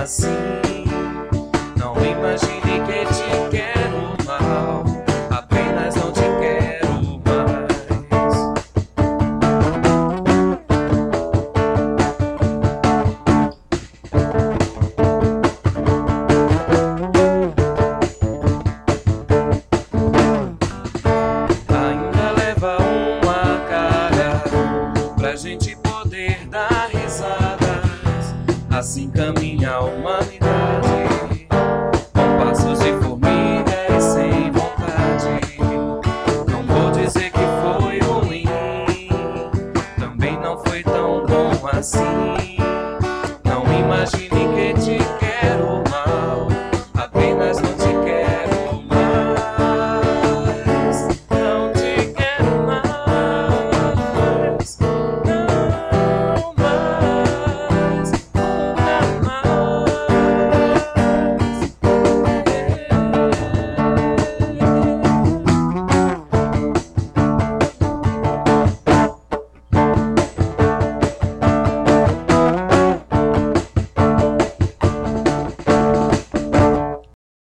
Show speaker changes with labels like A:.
A: assim. Não imagine que te quero mal, apenas não te quero mais. Ainda leva uma cara pra gente poder dar risadas. Assim caminha a humanidade, com passos de formiga e sem vontade. Não vou dizer que foi ruim, também não foi tão bom assim. Não imagine